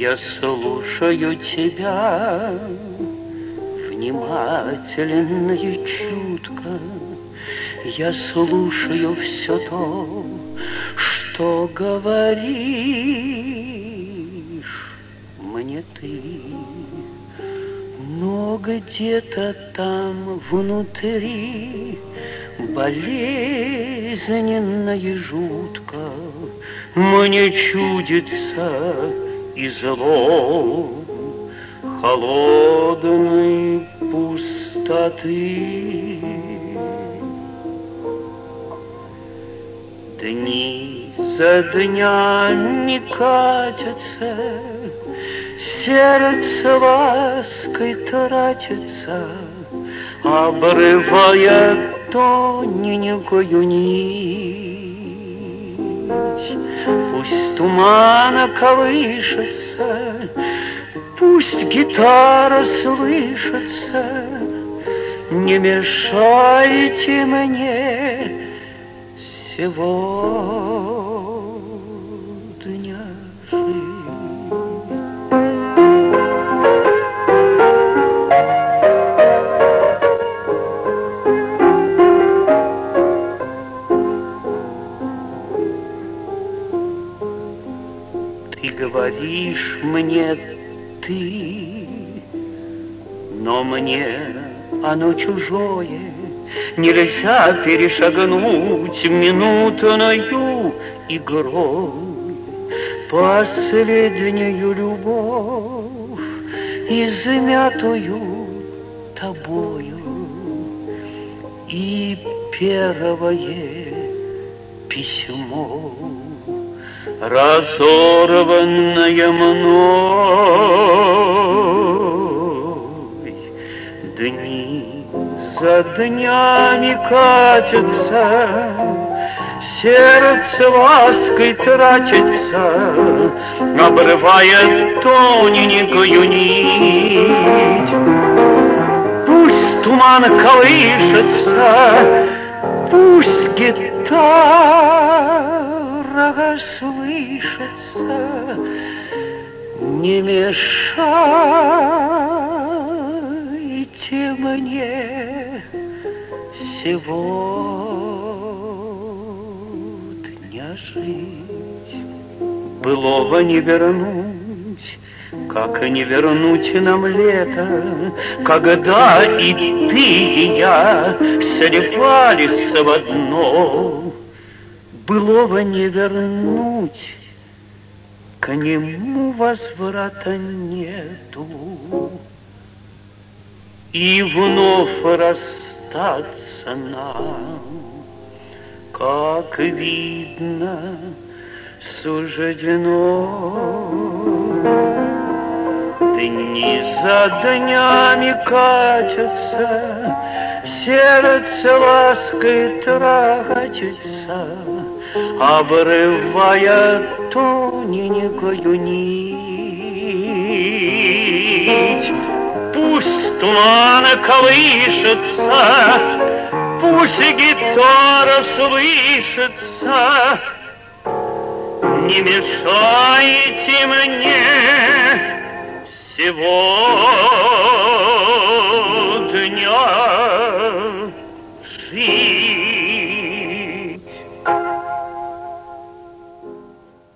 Я слушаю тебя внимательно и чутко. Я слушаю все то, что говоришь мне ты. Но где-то там внутри болезненно и жутко мне чудится излом холодной пустоты. Дни за днями катятся, сердце лаской тратится, обрывая тоненькую нить. Пусть туман колышется, пусть гитара слышится, не мешайте мне сегодня жить. Ты говоришь мне ты, но мне оно чужое. Нельзя перешагнуть минутною игрой последнюю любовь, измятую тобою. И первое письмо, разорванное мной. Дни за днями катятся, сердце лаской тратится, обрывая тоненькую нить. Пусть туман колышется, пусть гитара слышится, не мешайте мне сегодня жить. Былого не вернуть, как не вернуть нам лето, когда и ты, и я сливались в одно. Былого не вернуть, к нему возврата нету. И вновь расстаться нам, как видно, суждено. Дни за днями катятся, сердце лаской тратится, обрывая тоненькую нить. Пусть туман колышется, пусть гитара слышится, не мешайте мне сегодня